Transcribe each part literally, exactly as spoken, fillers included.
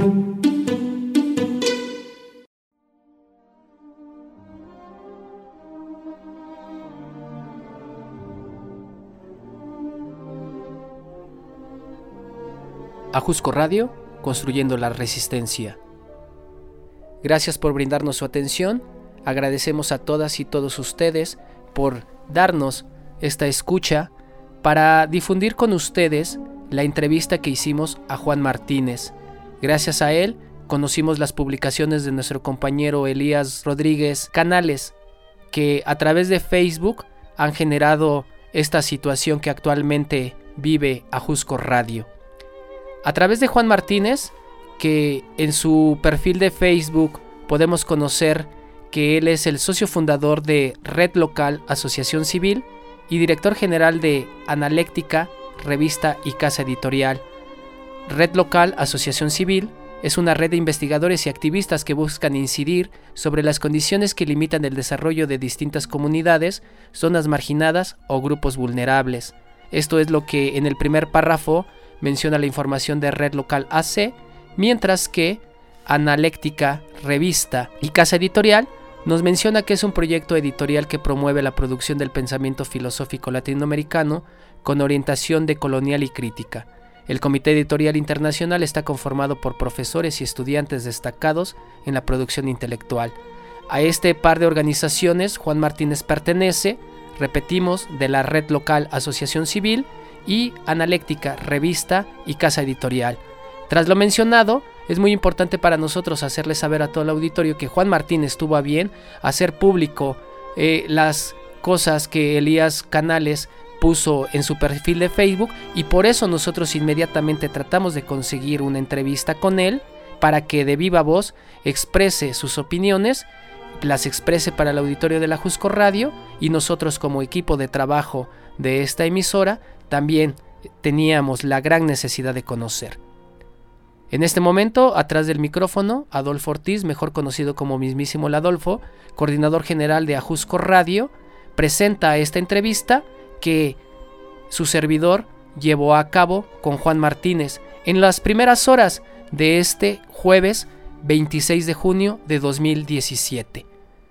Ajusco Radio, construyendo la resistencia. Gracias por brindarnos su atención. Agradecemos a todas y todos ustedes por darnos esta escucha para difundir con ustedes la entrevista que hicimos a Juan Martínez. Gracias a él conocimos las publicaciones de nuestro compañero Elías Rodríguez Canales, que a través de Facebook han generado esta situación que actualmente vive Ajusco Radio. A través de Juan Martínez, que en su perfil de Facebook podemos conocer que él es el socio fundador de Red Local Asociación Civil y director general de Analéctica, revista y casa editorial. Red Local Asociación Civil es una red de investigadores y activistas que buscan incidir sobre las condiciones que limitan el desarrollo de distintas comunidades, zonas marginadas o grupos vulnerables. Esto es lo que en el primer párrafo menciona la información de Red Local A C, mientras que Analéctica, revista y casa editorial nos menciona que es un proyecto editorial que promueve la producción del pensamiento filosófico latinoamericano con orientación decolonial y crítica. El Comité Editorial Internacional está conformado por profesores y estudiantes destacados en la producción intelectual. A este par de organizaciones Juan Martínez pertenece, repetimos, de la Red Local Asociación Civil y Analéctica, revista y casa editorial. Tras lo mencionado, es muy importante para nosotros hacerle saber a todo el auditorio que Juan Martínez tuvo a bien hacer público eh, las cosas que Elías Canales puso en su perfil de Facebook, y por eso nosotros inmediatamente tratamos de conseguir una entrevista con él para que de viva voz exprese sus opiniones, las exprese para el auditorio de la Ajusco Radio, y nosotros como equipo de trabajo de esta emisora también teníamos la gran necesidad de conocer. En este momento, atrás del micrófono, Adolfo Ortiz, mejor conocido como mismísimo el Adolfo, coordinador general de Ajusco Radio, presenta esta entrevista que su servidor llevó a cabo con Juan Martínez en las primeras horas de este jueves veintiséis de junio de dos mil diecisiete.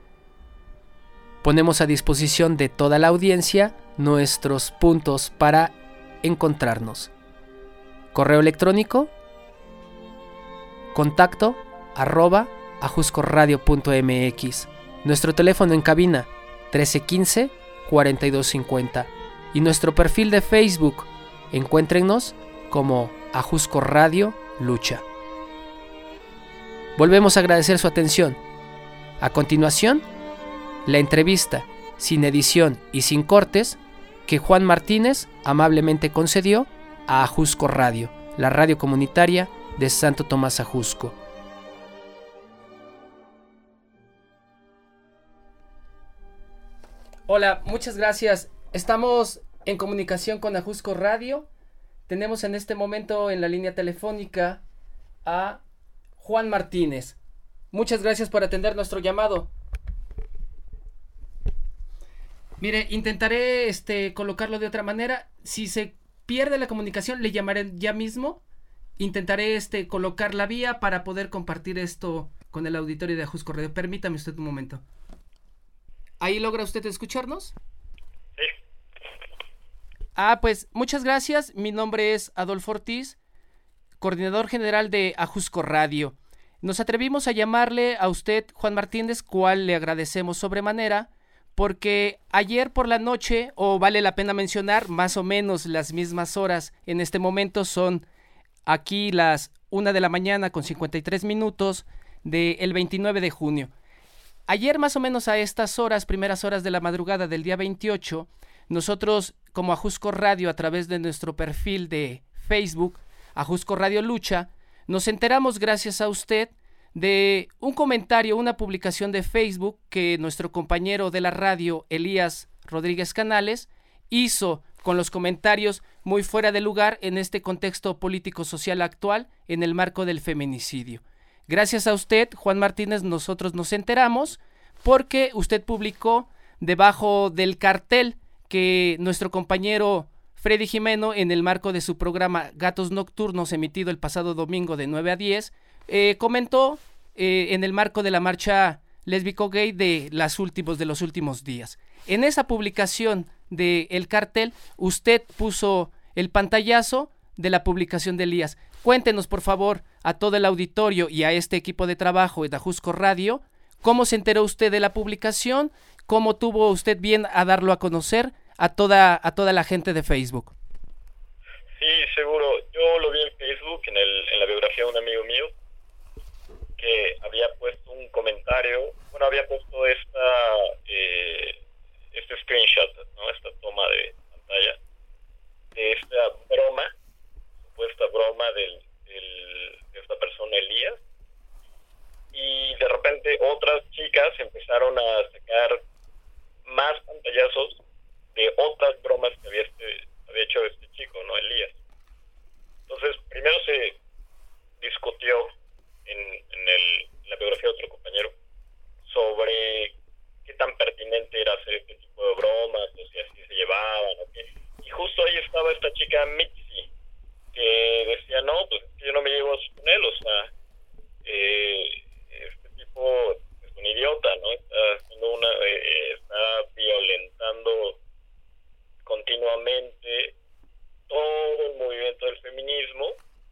Ponemos a disposición de toda la audiencia nuestros puntos para encontrarnos. Correo electrónico contacto arroba ajuscoradio punto mx. Nuestro teléfono en cabina trece quince cuarenta y dos cincuenta y nuestro perfil de Facebook. Encuéntrennos como Ajusco Radio Lucha. Volvemos a agradecer su atención. A continuación, la entrevista sin edición y sin cortes que Juan Martínez amablemente concedió a Ajusco Radio, la radio comunitaria de Santo Tomás Ajusco. Hola, muchas gracias. Estamos en comunicación con Ajusco Radio. Tenemos en este momento en la línea telefónica a Juan Martínez. Muchas gracias por atender nuestro llamado. Mire, intentaré este, colocarlo de otra manera. Si se pierde la comunicación, le llamaré ya mismo. Intentaré este, colocar la vía para poder compartir esto con el auditorio de Ajusco Radio. Permítame usted un momento. ¿Ahí logra usted escucharnos? Sí. Ah, pues muchas gracias. Mi nombre es Adolfo Ortiz, coordinador general de Ajusco Radio. Nos atrevimos a llamarle a usted Juan Martínez, cual le agradecemos sobremanera, porque ayer por la noche, o vale la pena mencionar, más o menos las mismas horas, en este momento son aquí las una de la mañana con cincuenta y tres minutos del veintinueve de junio. Ayer más o menos a estas horas, primeras horas de la madrugada del día veintiocho, nosotros como Ajusco Radio a través de nuestro perfil de Facebook, Ajusco Radio Lucha, nos enteramos gracias a usted de un comentario, una publicación de Facebook que nuestro compañero de la radio, Elías Rodríguez Canales, hizo con los comentarios muy fuera de lugar en este contexto político-social actual en el marco del feminicidio. Gracias a usted, Juan Martínez, nosotros nos enteramos porque usted publicó debajo del cartel que nuestro compañero Freddy Jimeno, en el marco de su programa Gatos Nocturnos, emitido el pasado domingo de nueve a diez, eh, comentó eh, en el marco de la marcha lésbico-gay de, las últimos, de los últimos días. En esa publicación de El Cartel, usted puso el pantallazo de la publicación de Elías. Cuéntenos, por favor, a todo el auditorio y a este equipo de trabajo de Ajusco Radio, cómo se enteró usted de la publicación, cómo tuvo usted bien a darlo a conocer a toda, a toda la gente de Facebook. Sí, seguro. Yo lo vi en Facebook, en, el, en la biografía de un amigo mío, que había puesto un comentario, bueno, había puesto esta eh, este screenshot, ¿no? Esta toma de pantalla de esta broma, supuesta broma del, del, de esta persona Elías, y de repente otras chicas empezaron a sacar más pantallazos de otras bromas que había, este, había hecho este chico, ¿no? Elías. Entonces, primero se discutió en, en, el, en la biografía de otro compañero sobre qué tan pertinente era hacer este tipo de bromas, o si así se llevaban, o qué. Y justo ahí estaba esta chica Mitzi, que decía, no, pues yo no me llevo así con él, o sea, eh, este tipo es un idiota, ¿no? Está haciendo una, eh, está violentando continuamente todo el movimiento del feminismo,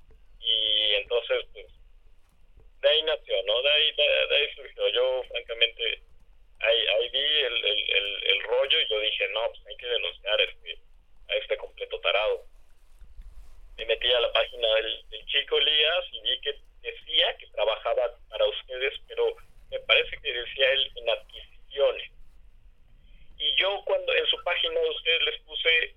y entonces, pues, de ahí nació, ¿no? De ahí, de, de ahí surgió. Yo, francamente, ahí, ahí vi el, el, el, el rollo y yo dije, no, pues hay que denunciar a este, a este completo tarado. Me metí a la página del, del chico Elías y vi que decía que trabajaba para ustedes, pero me parece que decía él en adquisiciones. Y yo cuando en su página de ustedes les puse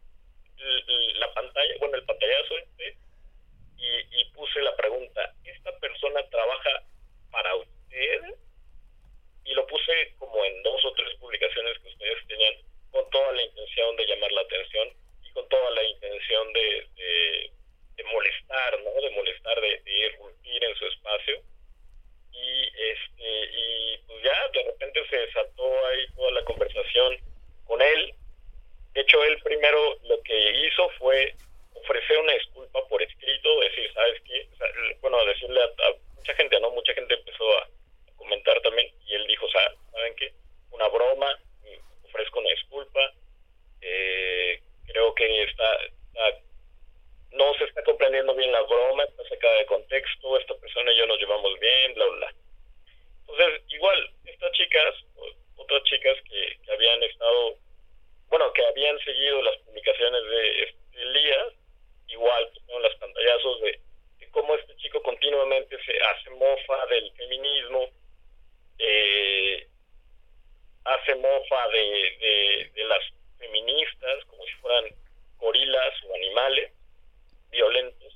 la pantalla, bueno, el pantallazo este, y, y puse la pregunta, ¿esta persona trabaja para usted? Y lo puse como en dos o tres publicaciones que ustedes tenían, con toda la intención de llamar la atención y con toda la intención de, de, de molestar, ¿no? De molestar, de, de irrumpir en su espacio. Y este y pues ya de repente se desató ahí toda la conversación con él. De hecho, él primero lo que hizo fue ofrecer una disculpa por escrito, decir, ¿sabes qué? O sea, bueno, decirle a, a mucha gente, ¿no? Mucha gente empezó a, a comentar también, y él dijo, o sea, ¿saben qué? Una broma, ofrezco una disculpa, eh, creo que está, está, no se está comprendiendo bien la broma, está sacada de contexto, esta persona y yo nos llevamos bien, bla, bla. Entonces, igual, estas chicas, otras chicas que, que habían estado, bueno, que habían seguido las publicaciones de este Elías, igual pusieron las pantallazos de, de cómo este chico continuamente se hace mofa del feminismo, eh, hace mofa de, de, de las feministas como si fueran gorilas o animales violentos.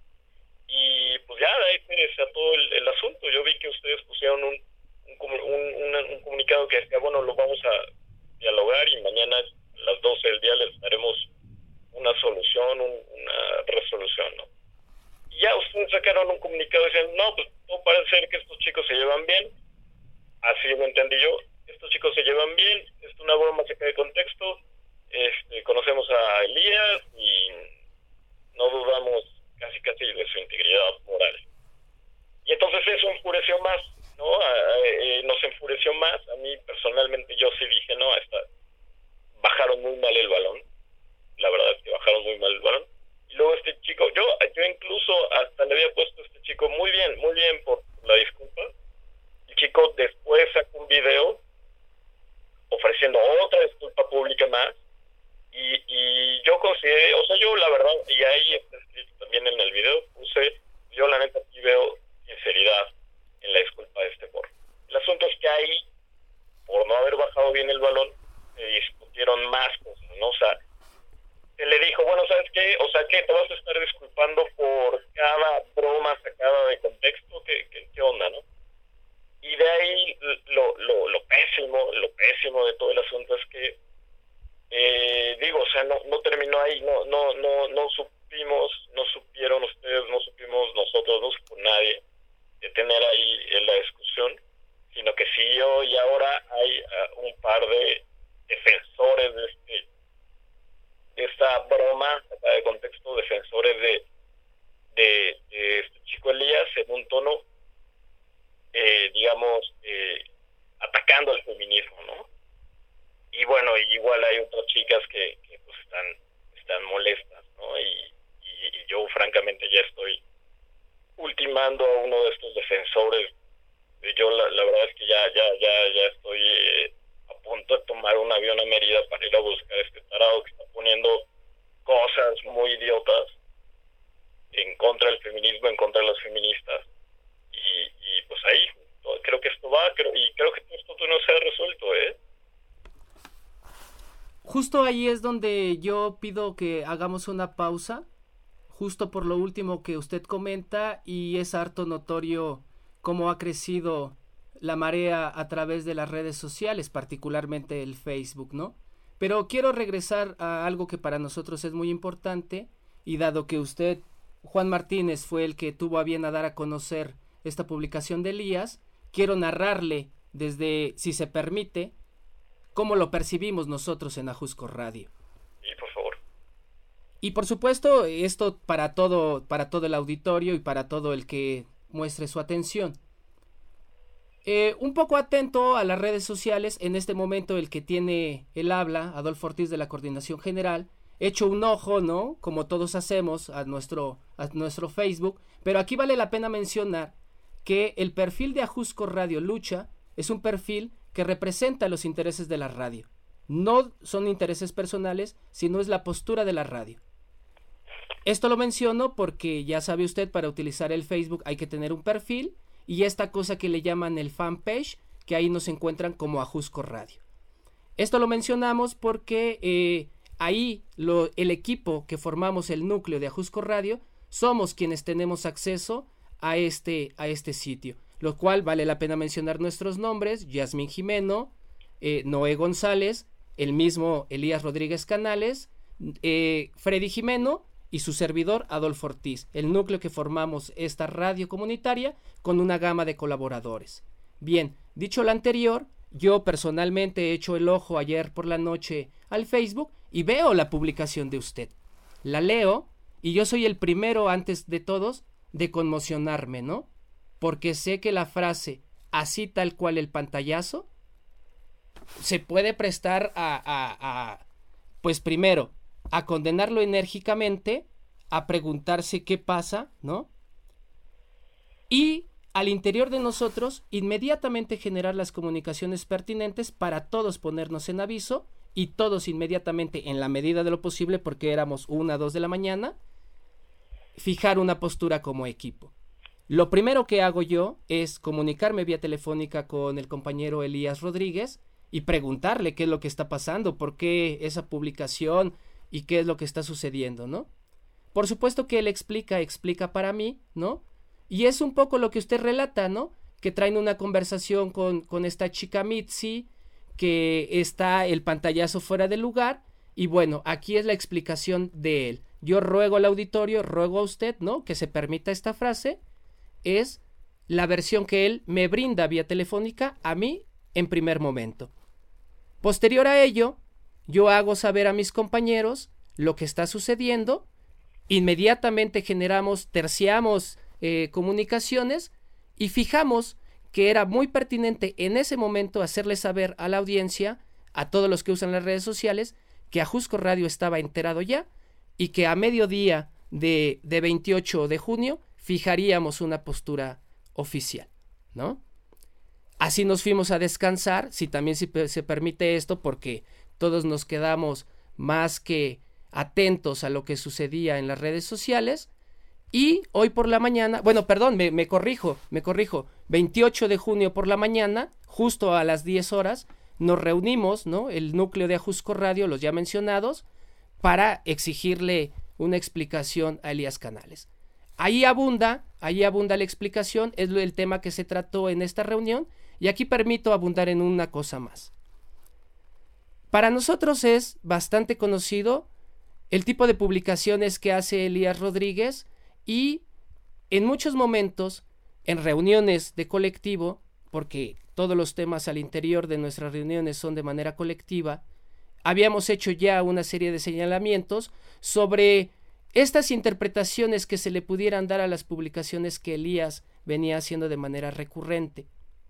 Y pues ya de ahí se desató el, el asunto. Yo vi que ustedes pusieron un, un, un, un, un comunicado que decía, bueno, lo vamos a dialogar y mañana a las doce del día les daremos una solución, un, una resolución, ¿no? Y ya ustedes sacaron un comunicado diciendo, no, pues no parece ser que estos chicos se llevan bien. Así lo entendí yo. Estos chicos se llevan bien, es una broma saca de contexto, este, conocemos a Elías y no dudamos casi casi de su integridad moral. Y entonces eso enfureció más, ¿no? A, a, eh, nos enfureció más. A mí personalmente yo sí dije, no, esta, bajaron muy mal el balón. La verdad es que bajaron muy mal el balón. Y luego este chico, yo yo incluso hasta le había puesto a este chico muy bien, muy bien por la disculpa. El chico después sacó un video ofreciendo otra disculpa pública más. Y, y yo consideré, o sea, yo la verdad, y ahí está escrito también en el video, puse, yo la neta sí veo sinceridad en la disculpa de este porro. El asunto es que ahí, por no haber bajado bien el balón, se discutieron más cosas, ¿no? O sea, se le dijo, bueno, ¿sabes qué? O sea, ¿qué? ¿Te vas a estar disculpando por cada broma sacada de contexto? ¿Qué, qué, qué onda, no? Y de ahí lo, lo, lo pésimo, lo pésimo de todo el asunto es que Eh, digo, o sea, no, no terminó ahí, no, no, no, no supimos, no supieron ustedes, no supimos nosotros, no supo nadie detener ahí en la discusión, sino que siguió y ahora hay uh, un par de defensores de este, de esta broma, acá de contexto, defensores de, de, de este chico Elías en un tono limando a uno de estos defensores. Yo la, la verdad es que ya ya ya ya estoy eh, a punto de tomar un avión a Mérida para ir a buscar a este tarado que está poniendo cosas muy idiotas en contra del feminismo, en contra de las feministas. Y, y pues ahí creo que esto va, creo, y creo que esto no se ha resuelto, ¿eh? Justo ahí es donde yo pido que hagamos una pausa, justo por lo último que usted comenta, y es harto notorio cómo ha crecido la marea a través de las redes sociales, particularmente el Facebook, ¿no? Pero quiero regresar a algo que para nosotros es muy importante, y dado que usted, Juan Martínez, fue el que tuvo a bien a dar a conocer esta publicación de Elías, quiero narrarle desde, si se permite, cómo lo percibimos nosotros en Ajusco Radio. Sí, por favor. Y por supuesto, esto para todo, para todo el auditorio y para todo el que muestre su atención. Eh, un poco atento a las redes sociales, en este momento el que tiene el habla, Adolfo Ortiz de la Coordinación General, hecho un ojo, ¿no? Como todos hacemos a nuestro, a nuestro Facebook, pero aquí vale la pena mencionar que el perfil de Ajusco Radio Lucha es un perfil que representa los intereses de la radio. No son intereses personales, sino es la postura de la radio. Esto lo menciono porque ya sabe usted, para utilizar el Facebook hay que tener un perfil y esta cosa que le llaman el fanpage, que ahí nos encuentran como Ajusco Radio. Esto lo mencionamos porque eh, ahí lo, el equipo que formamos el núcleo de Ajusco Radio somos quienes tenemos acceso a este, a este sitio, lo cual vale la pena mencionar nuestros nombres: Yasmín Jimeno, eh, Noé González, el mismo Elías Rodríguez Canales, eh, Freddy Jimeno y su servidor Adolfo Ortiz, el núcleo que formamos esta radio comunitaria con una gama de colaboradores. Bien, dicho lo anterior, yo personalmente he hecho el ojo ayer por la noche al Facebook y veo la publicación de usted. La leo y yo soy el primero, antes de todos, de conmocionarme, ¿no? Porque sé que la frase, así tal cual el pantallazo, se puede prestar a, a, a pues primero, a condenarlo enérgicamente, a preguntarse qué pasa, ¿no? Y al interior de nosotros, inmediatamente generar las comunicaciones pertinentes para todos ponernos en aviso y todos inmediatamente, en la medida de lo posible, porque éramos una, dos de la mañana, fijar una postura como equipo. Lo primero que hago yo es comunicarme vía telefónica con el compañero Elías Rodríguez y preguntarle qué es lo que está pasando, por qué esa publicación y qué es lo que está sucediendo, ¿no? Por supuesto que él explica, explica para mí, ¿no? Y es un poco lo que usted relata, ¿no? Que traen una conversación con, con esta chica Mitzi, que está el pantallazo fuera de lugar, y bueno, aquí es la explicación de él. Yo ruego al auditorio, ruego a usted, ¿no?, que se permita esta frase. Es la versión que él me brinda vía telefónica a mí en primer momento. Posterior a ello, yo hago saber a mis compañeros lo que está sucediendo. Inmediatamente generamos, terciamos eh, comunicaciones y fijamos que era muy pertinente en ese momento hacerle saber a la audiencia, a todos los que usan las redes sociales, que Ajusco Radio estaba enterado ya y que a mediodía de, de veintiocho de junio fijaríamos una postura oficial, ¿no? Así nos fuimos a descansar, si también se, se permite esto, porque todos nos quedamos más que atentos a lo que sucedía en las redes sociales. Y hoy por la mañana, bueno, perdón, me, me corrijo, me corrijo, veintiocho de junio por la mañana, justo a las diez horas, nos reunimos, ¿no?, el núcleo de Ajusco Radio, los ya mencionados, para exigirle una explicación a Elías Canales. Ahí abunda, ahí abunda la explicación, es el tema que se trató en esta reunión, y aquí permito abundar en una cosa más. Para nosotros es bastante conocido el tipo de publicaciones que hace Elías Rodríguez, y en muchos momentos, en reuniones de colectivo, porque todos los temas al interior de nuestras reuniones son de manera colectiva, habíamos hecho ya una serie de señalamientos sobre estas interpretaciones que se le pudieran dar a las publicaciones que Elías venía haciendo de manera recurrente.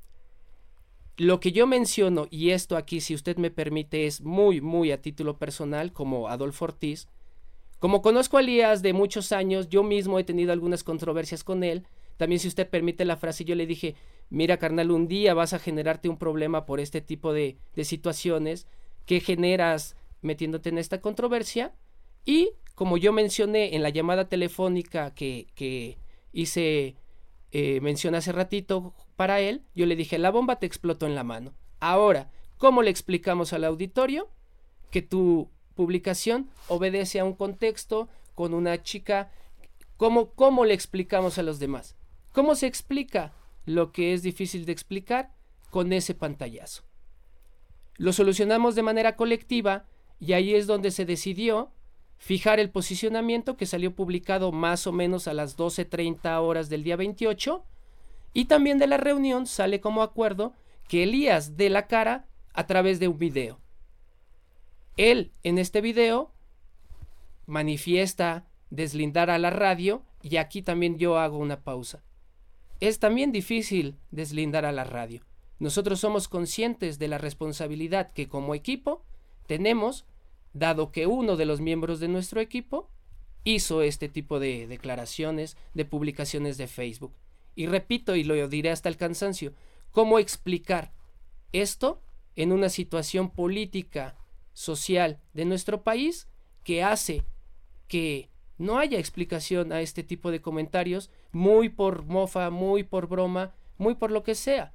Lo que yo menciono, y esto aquí, si usted me permite, es muy, muy a título personal, como Adolfo Ortiz. Como conozco a Elías de muchos años, yo mismo he tenido algunas controversias con él, También, si usted permite la frase, yo le dije, mira carnal, un día vas a generarte un problema por este tipo de, de situaciones que generas metiéndote en esta controversia. Y como yo mencioné en la llamada telefónica que, que hice eh, mención hace ratito para él, yo le dije, la bomba te explotó en la mano. Ahora, ¿cómo le explicamos al auditorio que tu publicación obedece a un contexto con una chica? ¿Cómo, cómo le explicamos a los demás? ¿Cómo se explica lo que es difícil de explicar con ese pantallazo? Lo solucionamos de manera colectiva y ahí es donde se decidió fijar el posicionamiento, que salió publicado más o menos a las doce treinta horas del día veintiocho, y también de la reunión sale como acuerdo que Elías dé la cara a través de un video. Él en este video manifiesta deslindar a la radio, y aquí también yo hago una pausa. Es también difícil deslindar a la radio. Nosotros somos conscientes de la responsabilidad que como equipo tenemos, dado que uno de los miembros de nuestro equipo hizo este tipo de declaraciones, de publicaciones de Facebook. Y repito, y lo diré hasta el cansancio, ¿cómo explicar esto en una situación política, social de nuestro país que hace que no haya explicación a este tipo de comentarios, muy por mofa, muy por broma, muy por lo que sea?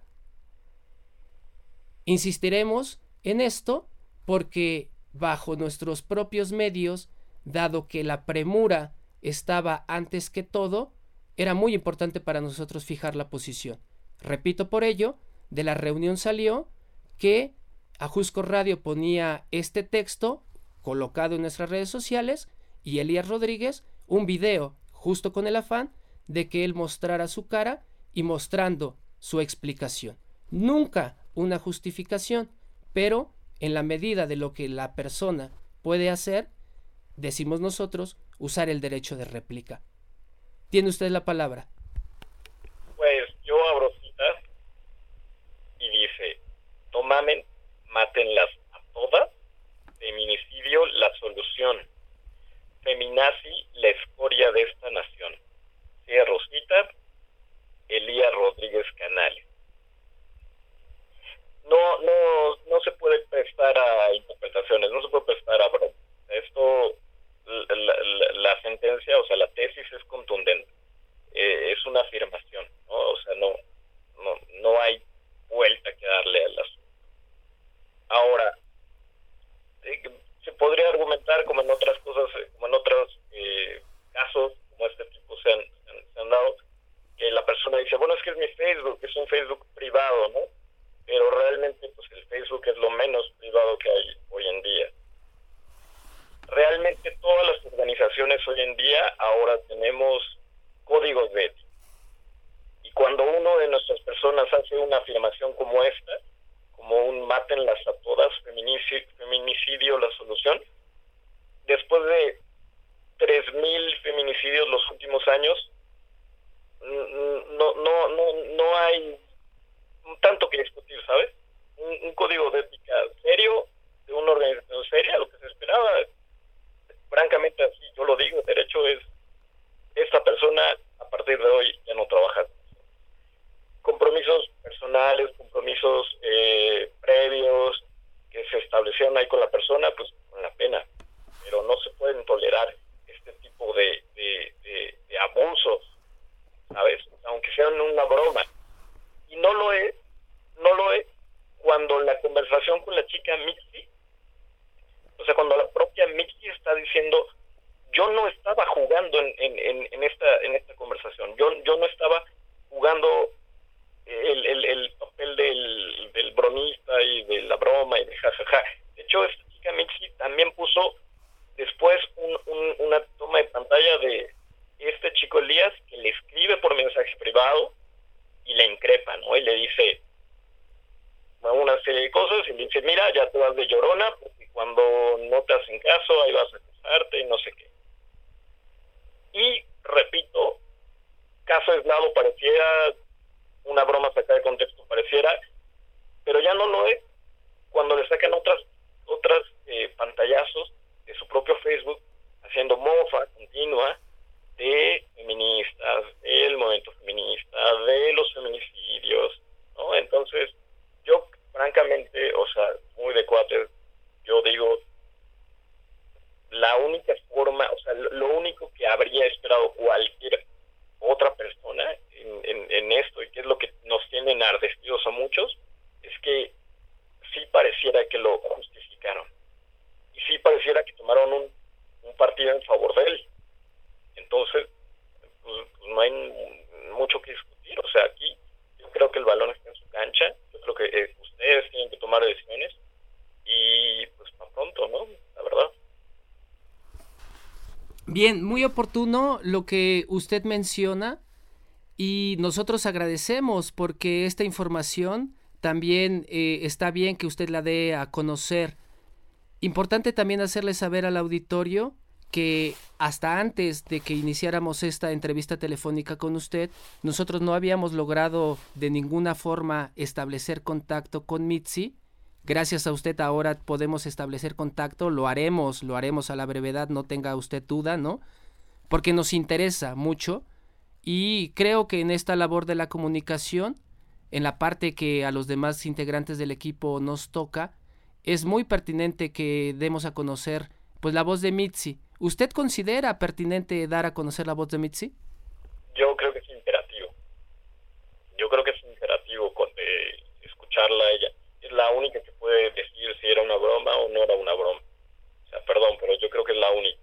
Insistiremos en esto porque bajo nuestros propios medios, dado que la premura estaba antes que todo, era muy importante para nosotros fijar la posición. Repito, por ello, de la reunión salió que Ajusco Radio ponía este texto colocado en nuestras redes sociales y Elías Rodríguez un video justo con el afán de que él mostrara su cara y mostrando su explicación. Nunca una justificación, pero en la medida de lo que la persona puede hacer, decimos nosotros, usar el derecho de réplica. Tiene usted la palabra. Pues yo abro citas y dice, no mamen, mátenlas a todas, feminicidio la solución, feminazi la escoria de esta nación. Cierro cita, Elías Rodríguez Canales. No, no, no se puede prestar a interpretaciones, no se puede prestar a broma. Esto, la, la, la sentencia, o sea, la tesis es contundente. Eh, es una afirmación, ¿no? O sea, no, no, no hay vuelta que darle al asunto. Ahora, eh, se podría argumentar como en otras cosas, como en otros eh, casos, como este tipo se han, se han, se han dado, que la persona dice, bueno, es que es mi Facebook, es un Facebook privado, ¿no? Pero realmente pues el Facebook es lo menos privado que hay hoy en día. Realmente todas las organizaciones hoy en día ahora tenemos códigos de ética. Y cuando uno de nuestras personas hace una afirmación como esta, como un mátenlas a todas, feminicidio, feminicidio la solución, después de tres mil feminicidios los últimos años, no, no, no, no hay tanto que discutir, ¿sabes? Un, un código de ética serio, de una organización seria, lo que se esperaba, francamente así, yo lo digo, el derecho es, esta persona a partir de hoy ya no trabaja. Compromisos personales, compromisos eh, previos que se establecieron ahí con la persona, pues con la pena, pero no se pueden tolerar este tipo de, de, de, de abusos, ¿sabes? Aunque sean una broma. Y no lo es, no lo es cuando la conversación con la chica Mixi, o sea, cuando la propia Mixi está diciendo, yo no estaba jugando en, en, en, en esta en esta conversación, yo yo no estaba jugando el, el, el papel del, del bromista y de la broma y de jajaja. De hecho, esta chica Mixi también puso después un, un, una toma de pantalla de este chico Elías que le escribe por mensaje privado y le increpa, ¿no? Y le dice una serie de cosas y le dice, mira, ya te vas de llorona porque cuando no te hacen caso ahí vas a acusarte y no sé qué. Y, repito, caso aislado pareciera, una broma sacada de contexto pareciera, pero ya no lo es cuando le sacan otras otras eh, pantallazos de su propio Facebook haciendo mofa continua de feministas, del movimiento feminista, de los feminicidios, ¿no? Entonces, yo francamente, o sea, muy de cuates, yo digo, la única forma, o sea, lo, lo único que habría esperado cualquier otra persona en, en, en esto, y que es lo que nos tiene enardecidos a muchos, es que sí pareciera que lo justificaron. Y sí pareciera que tomaron un, un partido en favor de él. Entonces, pues, pues no hay mucho que discutir. O sea, aquí yo creo que el balón está en su cancha. Yo creo que eh, ustedes tienen que tomar decisiones. Y pues para pronto, ¿no? La verdad. Bien, muy oportuno lo que usted menciona y nosotros agradecemos porque esta información también eh, está bien que usted la dé a conocer. Importante también hacerle saber al auditorio que hasta antes de que iniciáramos esta entrevista telefónica con usted, nosotros no habíamos logrado de ninguna forma establecer contacto con Mitzi. Gracias a usted ahora podemos establecer contacto, lo haremos, lo haremos a la brevedad, no tenga usted duda, ¿no? Porque nos interesa mucho y creo que en esta labor de la comunicación, en la parte que a los demás integrantes del equipo nos toca, es muy pertinente que demos a conocer pues la voz de Mitzi. ¿Usted considera pertinente dar a conocer la voz de Mitzi? Yo creo que es imperativo. Yo creo que es imperativo con, eh, escucharla a ella. Es la única que puede decir si era una broma o no era una broma. O sea, perdón, pero yo creo que es la única.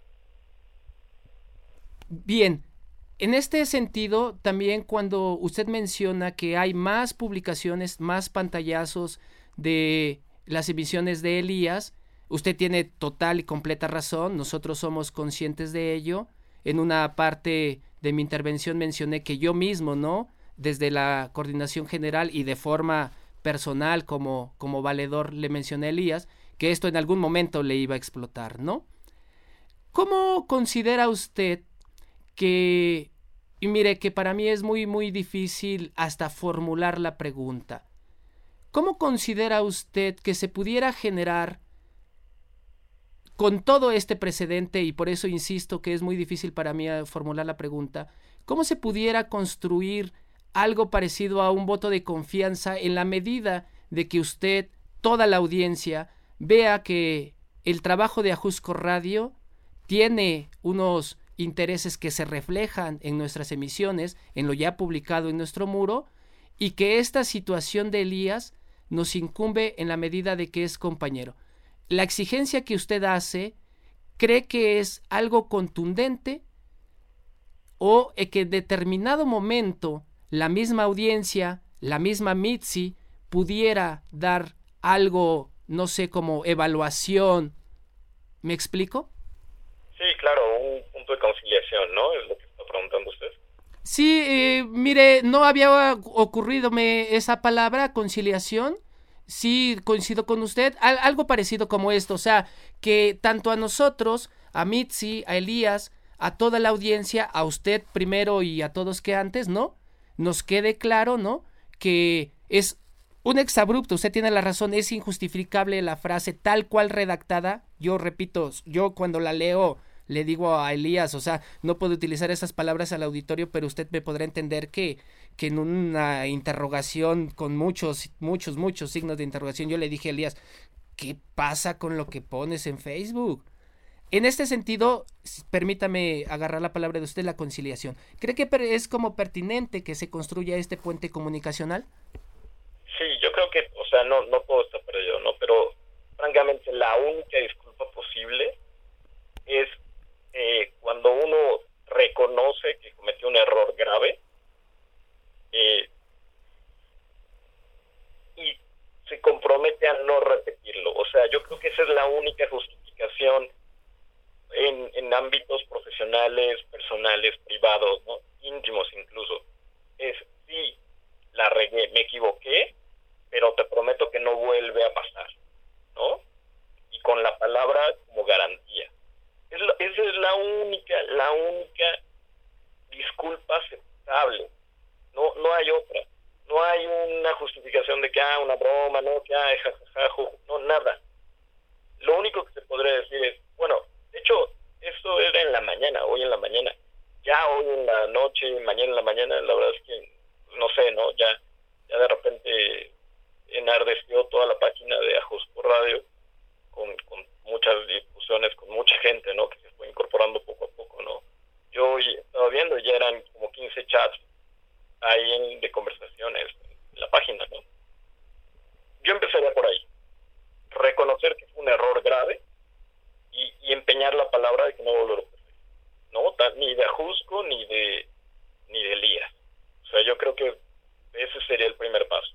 Bien, en este sentido, también cuando usted menciona que hay más publicaciones, más pantallazos de las emisiones de Elías, usted tiene total y completa razón, nosotros somos conscientes de ello. En una parte de mi intervención mencioné que yo mismo, ¿no?, desde la coordinación general y de forma personal como, como valedor le mencioné a Elías, que esto en algún momento le iba a explotar, ¿no? ¿Cómo considera usted que, y mire que para mí es muy muy difícil hasta formular la pregunta, ¿cómo considera usted que se pudiera generar con todo este precedente, y por eso insisto que es muy difícil para mí formular la pregunta, cómo se pudiera construir algo parecido a un voto de confianza en la medida de que usted, toda la audiencia, vea que el trabajo de Ajusco Radio tiene unos intereses que se reflejan en nuestras emisiones, en lo ya publicado en nuestro muro, y que esta situación de Elías nos incumbe en la medida de que es compañero? La exigencia que usted hace, ¿cree que es algo contundente o que en determinado momento la misma audiencia, la misma Mitzi, pudiera dar algo, no sé, como evaluación? ¿Me explico? Sí, claro, un punto de conciliación, ¿no? Es lo que está preguntando usted. Sí, eh, mire, no había ocurridome esa palabra, conciliación. Sí, coincido con usted, Al- algo parecido como esto, o sea, que tanto a nosotros, a Mitzi, a Elías, a toda la audiencia, a usted primero y a todos que antes, ¿no?, nos quede claro, ¿no?, que es un exabrupto, usted tiene la razón, es injustificable la frase tal cual redactada. Yo repito, yo cuando la leo le digo a Elías, o sea, no puedo utilizar esas palabras al auditorio, pero usted me podrá entender que, que en una interrogación con muchos, muchos, muchos signos de interrogación, yo le dije a Elías, ¿qué pasa con lo que pones en Facebook? En este sentido, permítame agarrar la palabra de usted, la conciliación. ¿Cree que es como pertinente que se construya este puente comunicacional? Sí, yo creo que, o sea, no, no todo está perdido, ¿no? Pero, francamente, la única disculpa posible es eh, cuando uno reconoce que cometió un error grave eh, y se compromete a no repetirlo. O sea, yo creo que esa es la única justificación en, en ámbitos profesionales, personales, privados, ¿no?, íntimos incluso. Es, sí, la regué, me equivoqué, pero te prometo que no vuelve a pasar, ¿no? Y con la palabra como garantía. Es la, esa es la única, la única disculpa aceptable. No, no hay otra. No hay una justificación de que, ah, una broma, no, que, ah, jajaja, no, nada. Lo único que se podría decir es, bueno, de hecho, esto era en la mañana, hoy en la mañana. ya hoy en la noche, mañana en la mañana, la verdad es que, no sé, ¿no? Ya, ya de repente enardeció toda la página de Ajusco Radio con, con muchas discusiones, con mucha gente, ¿no? Que se fue incorporando poco a poco, ¿no? Yo hoy estaba viendo, ya eran como quince chats ahí en, de conversaciones en la página, ¿no? Yo empezaría por ahí. Reconocer que fue un error grave y, y empeñar la palabra de que no volverá a ocurrir. No, ni de Ajusco ni de ni de Elías. O sea, yo creo que ese sería el primer paso.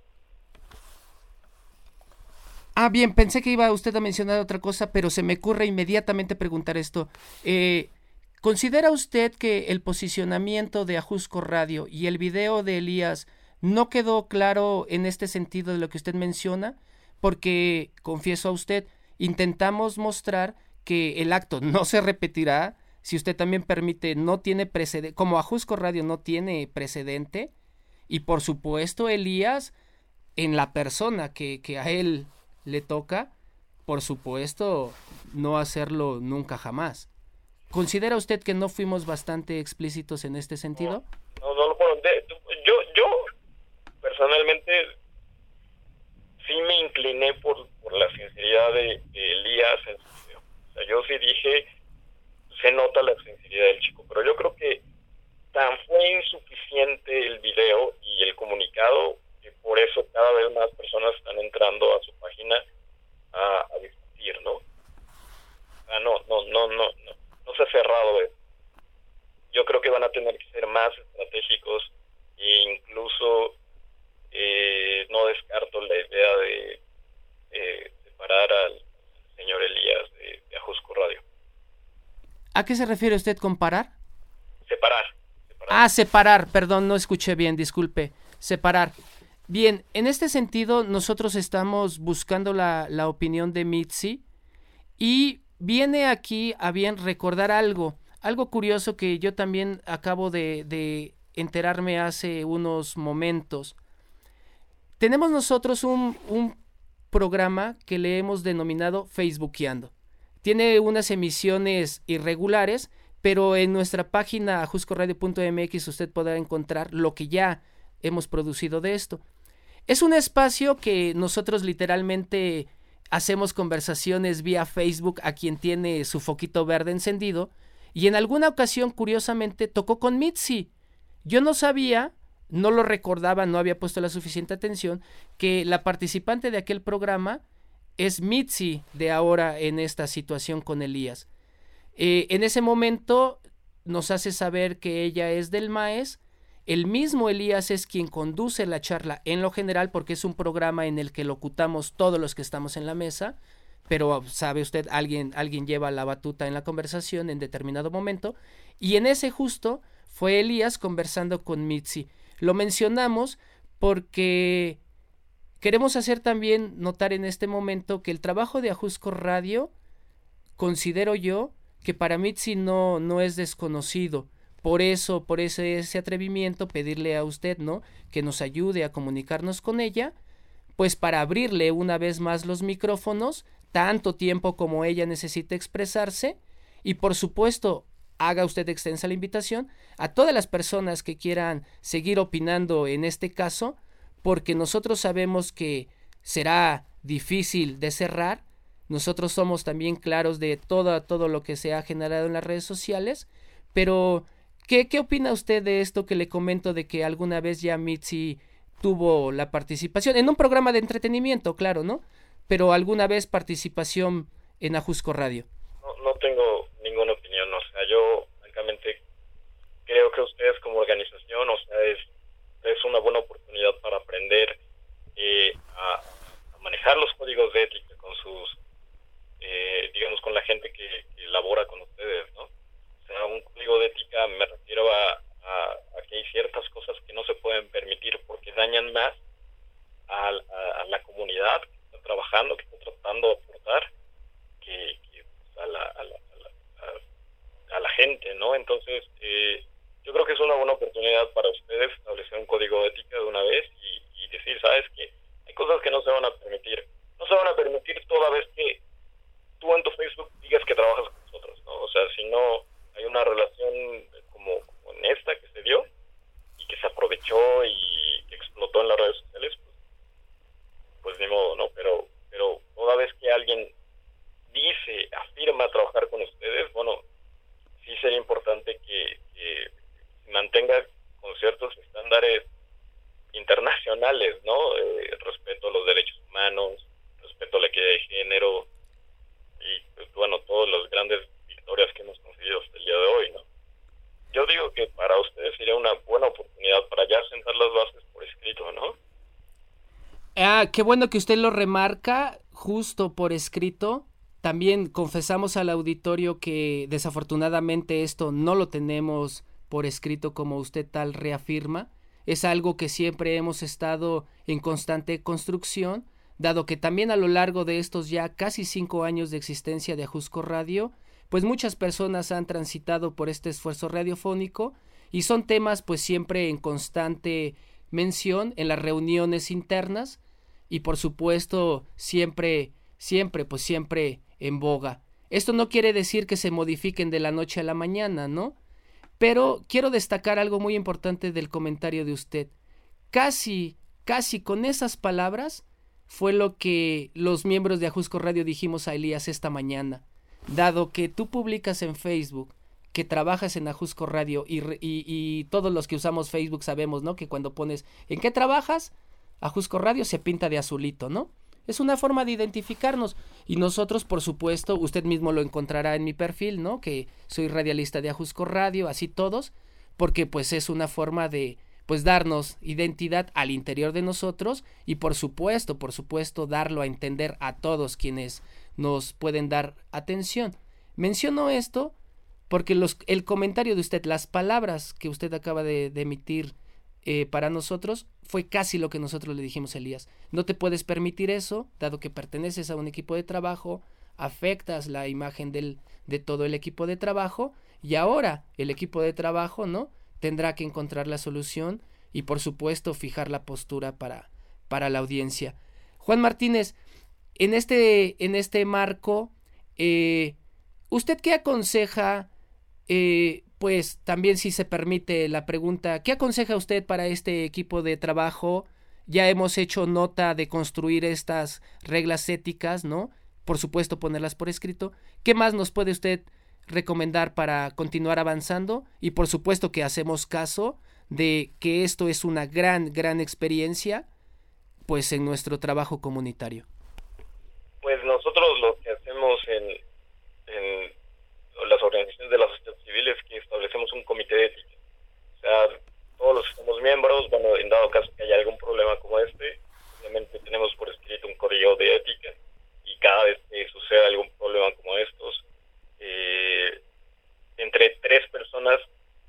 Ah, bien, pensé que iba usted a mencionar otra cosa, pero se me ocurre inmediatamente preguntar esto. Eh, ¿Considera usted que el posicionamiento de Ajusco Radio y el video de Elías no quedó claro en este sentido de lo que usted menciona? Porque, confieso a usted, intentamos mostrar que el acto no se repetirá, si usted también permite, no tiene precedente, como Ajusco Radio no tiene precedente, y por supuesto Elías, en la persona que, que a él le toca, por supuesto, no hacerlo nunca jamás. ¿Considera usted que no fuimos bastante explícitos en este sentido? No, no, no lo puedo. De, yo, yo, personalmente, sí me incliné por, por la sinceridad de, de Elías en su video. O sea, yo sí dije, se nota la sinceridad del chico, pero yo creo que tan fue insuficiente el video y el comunicado que por eso cada vez más personas están entrando a su página a, a discutir, ¿no? O sea, no, no, no, no, no, no se ha cerrado eso. Yo creo que van a tener que ser más estratégicos e incluso eh, no descarto la idea de eh, separar al señor Elías de, de Ajusco Radio. ¿A qué se refiere usted con parar? Separar, separar. Ah, separar, perdón, no escuché bien, disculpe. Separar. Bien, en este sentido nosotros estamos buscando la, la opinión de Mitzi y viene aquí a bien recordar algo, algo curioso que yo también acabo de, de enterarme hace unos momentos. Tenemos nosotros un, un programa que le hemos denominado Facebookeando. Tiene unas emisiones irregulares, pero en nuestra página ajusco radio punto m x usted podrá encontrar lo que ya hemos producido de esto. Es un espacio que nosotros literalmente hacemos conversaciones vía Facebook a quien tiene su foquito verde encendido y en alguna ocasión curiosamente tocó con Mitzi. Yo no sabía, no lo recordaba, no había puesto la suficiente atención que la participante de aquel programa es Mitzi de ahora en esta situación con Elías. Eh, en ese momento nos hace saber que ella es del MAES. El mismo Elías es quien conduce la charla en lo general porque es un programa en el que locutamos todos los que estamos en la mesa, pero sabe usted, alguien, alguien lleva la batuta en la conversación en determinado momento y en ese justo fue Elías conversando con Mitzi. Lo mencionamos porque queremos hacer también notar en este momento que el trabajo de Ajusco Radio, considero yo, que para Mitzi no, no es desconocido. Por eso, por ese, ese atrevimiento, pedirle a usted, ¿no?, que nos ayude a comunicarnos con ella, pues para abrirle una vez más los micrófonos, tanto tiempo como ella necesite expresarse, y por supuesto, haga usted extensa la invitación a todas las personas que quieran seguir opinando en este caso, porque nosotros sabemos que será difícil de cerrar. Nosotros somos también claros de todo, todo lo que se ha generado en las redes sociales, pero ¿qué, qué opina usted de esto que le comento de que alguna vez ya Mitzi tuvo la participación en un programa de entretenimiento, claro, ¿no? Pero alguna vez participación en Ajusco Radio? No, no tengo ninguna opinión, o sea, yo francamente creo que ustedes como organización, o sea, es, es una buena oportunidad para aprender eh, a, a manejar los códigos de ética con sus Eh, digamos, con la gente que, que labora con ustedes, ¿no? O sea, un código de ética me refiero a, a, a que hay ciertas cosas que no se pueden permitir porque dañan más a, a, a la comunidad que está trabajando, que está tratando de aportar, que, que a, la, a, la, a, la, a, a la gente, ¿no? Entonces, eh, yo creo que es una buena oportunidad para ustedes establecer un código de ética de una vez y, y decir, ¿sabes qué? Hay cosas que no se van a permitir. No se van a permitir toda vez que tú en tu Facebook digas que trabajas con nosotros, ¿no? O sea, si no hay una relación como, como internacionales, ¿no? Eh, respeto a los derechos humanos, respeto a la equidad de género y, pues, bueno, todas las grandes victorias que hemos conseguido hasta el día de hoy, ¿no? Yo digo que para ustedes sería una buena oportunidad para ya sentar las bases por escrito, ¿no? Ah, qué bueno que usted lo remarca justo por escrito. También confesamos al auditorio que desafortunadamente esto no lo tenemos por escrito como usted tal reafirma. Es algo que siempre hemos estado en constante construcción, dado que también a lo largo de estos ya casi cinco años de existencia de Ajusco Radio, pues muchas personas han transitado por este esfuerzo radiofónico y son temas pues siempre en constante mención en las reuniones internas y por supuesto siempre, siempre, pues siempre en boga. Esto no quiere decir que se modifiquen de la noche a la mañana, ¿no? Pero quiero destacar algo muy importante del comentario de usted. Casi, casi con esas palabras fue lo que los miembros de Ajusco Radio dijimos a Elías esta mañana. Dado que tú publicas en Facebook que trabajas en Ajusco Radio y, y, y todos los que usamos Facebook sabemos, ¿no? Que cuando pones ¿en qué trabajas? Ajusco Radio se pinta de azulito, ¿no? Es una forma de identificarnos y nosotros, por supuesto, usted mismo lo encontrará en mi perfil, ¿no? Que soy radialista de Ajusco Radio, así todos, porque pues es una forma de pues darnos identidad al interior de nosotros y por supuesto, por supuesto, darlo a entender a todos quienes nos pueden dar atención. Menciono esto porque los, el comentario de usted, las palabras que usted acaba de, de emitir eh, para nosotros, fue casi lo que nosotros le dijimos a Elías. No te puedes permitir eso, dado que perteneces a un equipo de trabajo, afectas la imagen del, de todo el equipo de trabajo y ahora el equipo de trabajo, ¿no? Tendrá que encontrar la solución y por supuesto fijar la postura para, para la audiencia. Juan Martínez, en este, en este marco, eh, ¿usted qué aconseja? Eh, pues también si se permite la pregunta, ¿qué aconseja usted para este equipo de trabajo? Ya hemos hecho nota de construir estas reglas éticas, ¿no? Por supuesto ponerlas por escrito. ¿Qué más nos puede usted recomendar para continuar avanzando? Y por supuesto que hacemos caso de que esto es una gran, gran experiencia, pues en nuestro trabajo comunitario. Pues nosotros lo que hacemos en, en las organizaciones de la sociedad civil es que establecemos un comité de ética. O sea, todos los que somos miembros, bueno, en dado caso que haya algún problema como este, obviamente tenemos por escrito un código de ética y cada vez que suceda algún problema como estos, eh, entre tres personas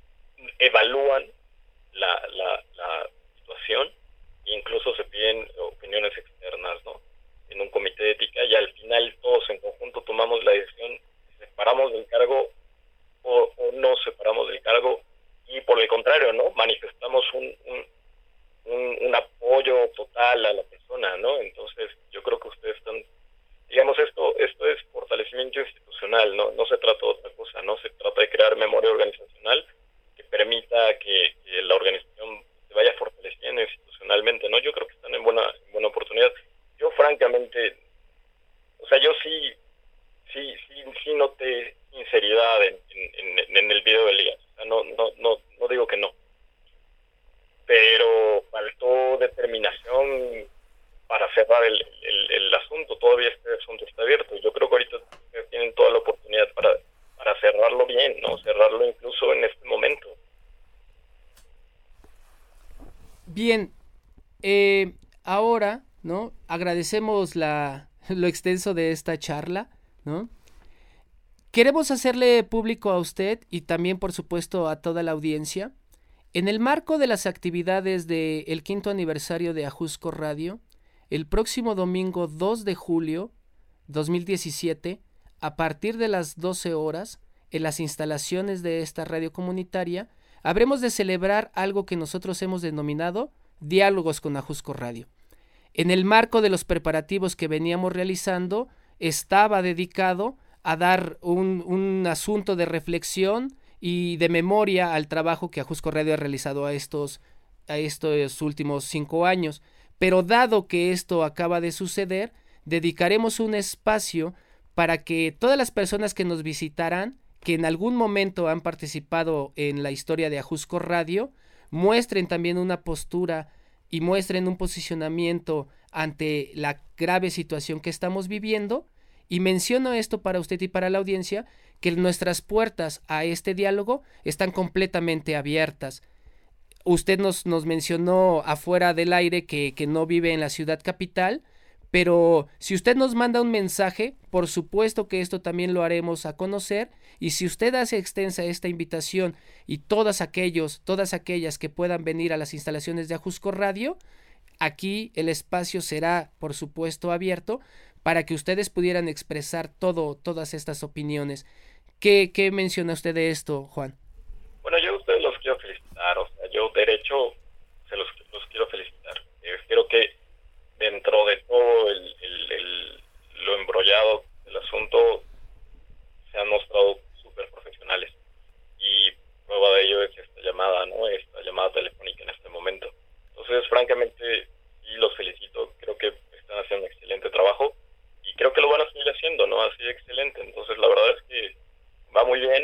evalúan la, la, la situación e incluso se piden opiniones externas, ¿no? En un comité de ética y al final todos en conjunto tomamos la decisión si separamos del cargo o, o no separamos del cargo y por el contrario, ¿no? Manifestamos un, un, un, un apoyo total a la persona, ¿no? Entonces yo creo que ustedes están, digamos, esto esto es fortalecimiento institucional, ¿no? No se trata de otra cosa, no se trata de crear memoria organizacional que permita que, que la organización se vaya fortaleciendo institucionalmente, ¿no? Yo creo que están en buena, en buena oportunidad. Yo francamente, o sea, yo sí, sí, sí, sí noté sinceridad en, en, en el video de Elías. O sea, no, no, no, no digo que no. Pero faltó determinación para cerrar el, el, el asunto. Todavía este asunto está abierto. Yo creo que ahorita ustedes tienen toda la oportunidad para, para cerrarlo bien, ¿no? Cerrarlo incluso en este momento. Bien, eh, ahora, ¿no? Agradecemos la, lo extenso de esta charla, ¿no? Queremos hacerle público a usted y también, por supuesto, a toda la audiencia. En el marco de las actividades del quinto aniversario de Ajusco Radio, el próximo domingo dos de julio dos mil diecisiete, a partir de las doce horas, en las instalaciones de esta radio comunitaria, habremos de celebrar algo que nosotros hemos denominado Diálogos con Ajusco Radio. En el marco de los preparativos que veníamos realizando, estaba dedicado a dar un, un asunto de reflexión y de memoria al trabajo que Ajusco Radio ha realizado a estos, a estos últimos cinco años. Pero dado que esto acaba de suceder, dedicaremos un espacio para que todas las personas que nos visitarán, que en algún momento han participado en la historia de Ajusco Radio, muestren también una postura y muestren un posicionamiento ante la grave situación que estamos viviendo. Y menciono esto para usted y para la audiencia, que nuestras puertas a este diálogo están completamente abiertas. Usted nos, nos mencionó afuera del aire que, que no vive en la ciudad capital, pero si usted nos manda un mensaje, por supuesto que esto también lo haremos a conocer, y si usted hace extensa esta invitación y todas aquellos, todas aquellas que puedan venir a las instalaciones de Ajusco Radio, aquí el espacio será, por supuesto, abierto para que ustedes pudieran expresar todo, todas estas opiniones. ¿Qué, qué menciona usted de esto, Juan? Bueno, yo a ustedes los quiero felicitar, o sea, yo derecho se los, los quiero felicitar. Eh, creo que dentro de todo el, el, el, lo embrollado del asunto se han mostrado súper profesionales, y prueba de ello es esta llamada, ¿no? Esta llamada telefónica en este momento. Entonces, francamente, sí los felicito, creo que están haciendo un excelente trabajo y creo que lo van a seguir haciendo, ¿no? Así excelente. Entonces, la verdad es que va muy bien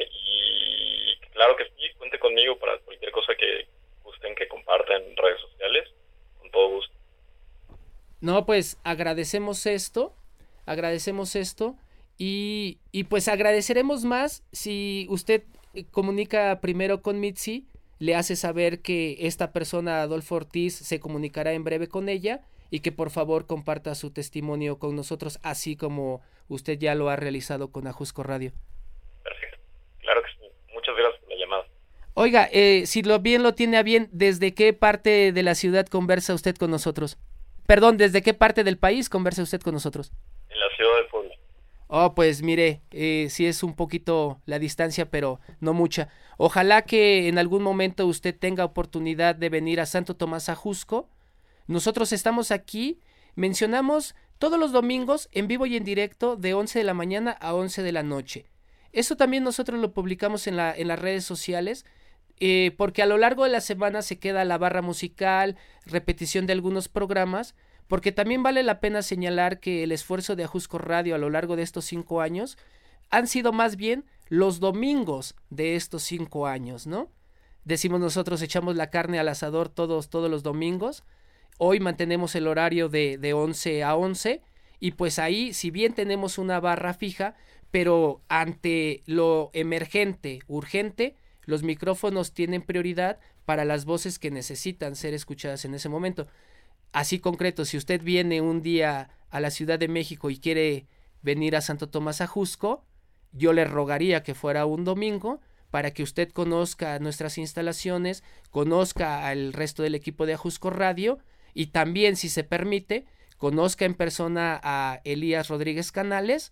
y claro que sí, cuente conmigo para cualquier cosa que gusten que compartan en redes sociales, con todo gusto. No, pues agradecemos esto, agradecemos esto y, y pues agradeceremos más si usted comunica primero con Mitzi, le hace saber que esta persona, Adolfo Ortiz, se comunicará en breve con ella y que por favor comparta su testimonio con nosotros, así como usted ya lo ha realizado con Ajusco Radio. Perfecto, claro que sí, muchas gracias por la llamada. Oiga, eh, si lo bien lo tiene a bien, ¿desde qué parte de la ciudad conversa usted con nosotros? Perdón, ¿desde qué parte del país conversa usted con nosotros? En la ciudad de Puebla. Oh, pues mire, eh, sí es un poquito la distancia, pero no mucha. Ojalá que en algún momento usted tenga oportunidad de venir a Santo Tomás Ajusco. Nosotros estamos aquí, mencionamos todos los domingos en vivo y en directo de once de la mañana a once de la noche. Eso también nosotros lo publicamos en, la, en las redes sociales, eh, porque a lo largo de la semana se queda la barra musical, repetición de algunos programas, porque también vale la pena señalar que el esfuerzo de Ajusco Radio a lo largo de estos cinco años han sido más bien los domingos de estos cinco años, ¿no? Decimos nosotros, echamos la carne al asador todos, todos los domingos. Hoy mantenemos el horario de, de once a once y pues ahí, si bien tenemos una barra fija, pero ante lo emergente, urgente, los micrófonos tienen prioridad para las voces que necesitan ser escuchadas en ese momento. Así concreto, si usted viene un día a la Ciudad de México y quiere venir a Santo Tomás Ajusco, yo le rogaría que fuera un domingo para que usted conozca nuestras instalaciones, conozca al resto del equipo de Ajusco Radio y también, si se permite, conozca en persona a Elías Rodríguez Canales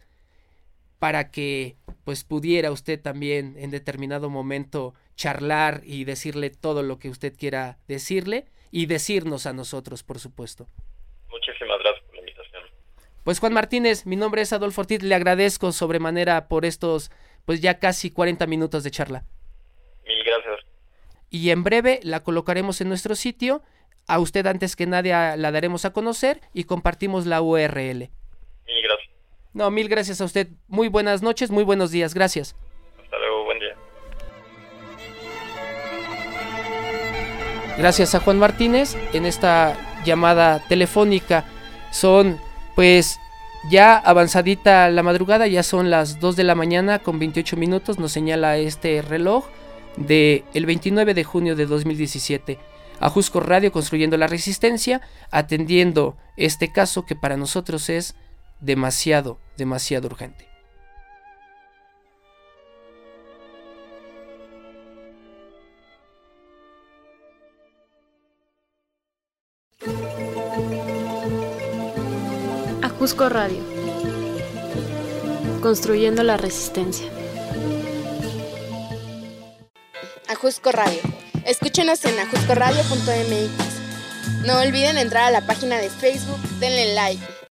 para que pues pudiera usted también en determinado momento charlar y decirle todo lo que usted quiera decirle y decirnos a nosotros, por supuesto. Muchísimas gracias por la invitación. Pues Juan Martínez, mi nombre es Adolfo Ortiz, le agradezco sobremanera por estos pues ya casi cuarenta minutos de charla. Mil gracias. Y en breve la colocaremos en nuestro sitio, a usted antes que nadie la daremos a conocer y compartimos la U R L. Mil gracias. No, mil gracias a usted, muy buenas noches, muy buenos días, gracias. Hasta luego, buen día. Gracias a Juan Martínez en esta llamada telefónica. Son pues ya avanzadita la madrugada, ya son las dos de la mañana con veintiocho minutos, nos señala este reloj de el veintinueve de junio de dos mil diecisiete. Ajusco Radio, construyendo la resistencia, atendiendo este caso que para nosotros es demasiado, demasiado urgente. Ajusco Radio, construyendo la resistencia. Ajusco Radio. Escúchenos en ajusco radio punto m x. No olviden entrar a la página de Facebook, denle like.